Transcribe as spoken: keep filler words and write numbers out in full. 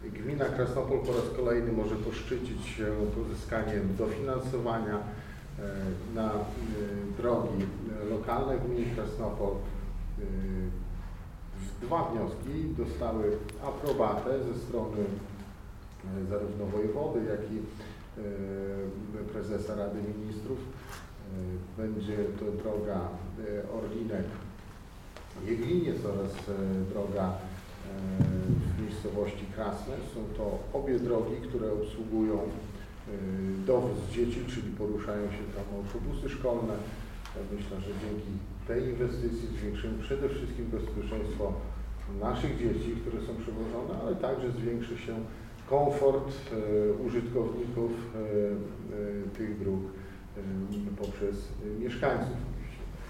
Gmina Krasnopol po raz kolejny może poszczycić się pozyskaniem dofinansowania na drogi lokalne gminy Krasnopol. Dwa wnioski dostały aprobatę ze strony zarówno wojewody, jak i prezesa Rady Ministrów. Będzie to droga Orlinek-Jegliniec oraz droga w miejscowości Krasne. Są to obie drogi, które obsługują dowóz dzieci, czyli poruszają się tam autobusy szkolne. Myślę, że dzięki tej inwestycji zwiększymy przede wszystkim bezpieczeństwo naszych dzieci, które są przewożone, ale także zwiększy się komfort użytkowników tych dróg poprzez mieszkańców.